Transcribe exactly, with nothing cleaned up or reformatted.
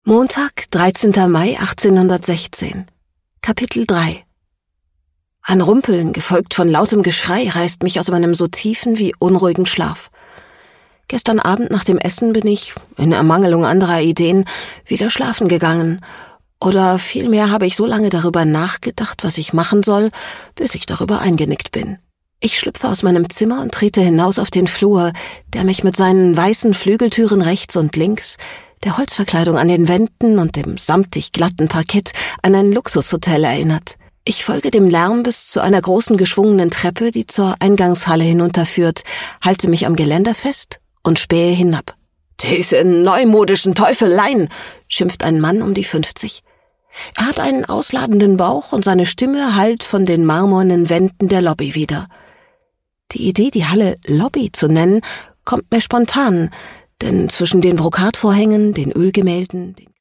Montag, dreizehnter Mai achtzehnhundertsechzehn. Kapitel drei. Ein Rumpeln, gefolgt von lautem Geschrei, reißt mich aus meinem so tiefen wie unruhigen Schlaf. Gestern Abend nach dem Essen bin ich, in Ermangelung anderer Ideen, wieder schlafen gegangen. Oder vielmehr habe ich so lange darüber nachgedacht, was ich machen soll, bis ich darüber eingenickt bin. Ich schlüpfe aus meinem Zimmer und trete hinaus auf den Flur, der mich mit seinen weißen Flügeltüren rechts und links, der Holzverkleidung an den Wänden und dem samtig glatten Parkett an ein Luxushotel erinnert. Ich folge dem Lärm bis zu einer großen geschwungenen Treppe, die zur Eingangshalle hinunterführt, halte mich am Geländer fest und spähe hinab. »Diese neumodischen Teufeleien«, schimpft ein Mann um die fünfzig. Er hat einen ausladenden Bauch und seine Stimme hallt von den marmornen Wänden der Lobby wieder. Die Idee, die Halle Lobby zu nennen, kommt mir spontan, denn zwischen den Brokatvorhängen, den Ölgemälden, den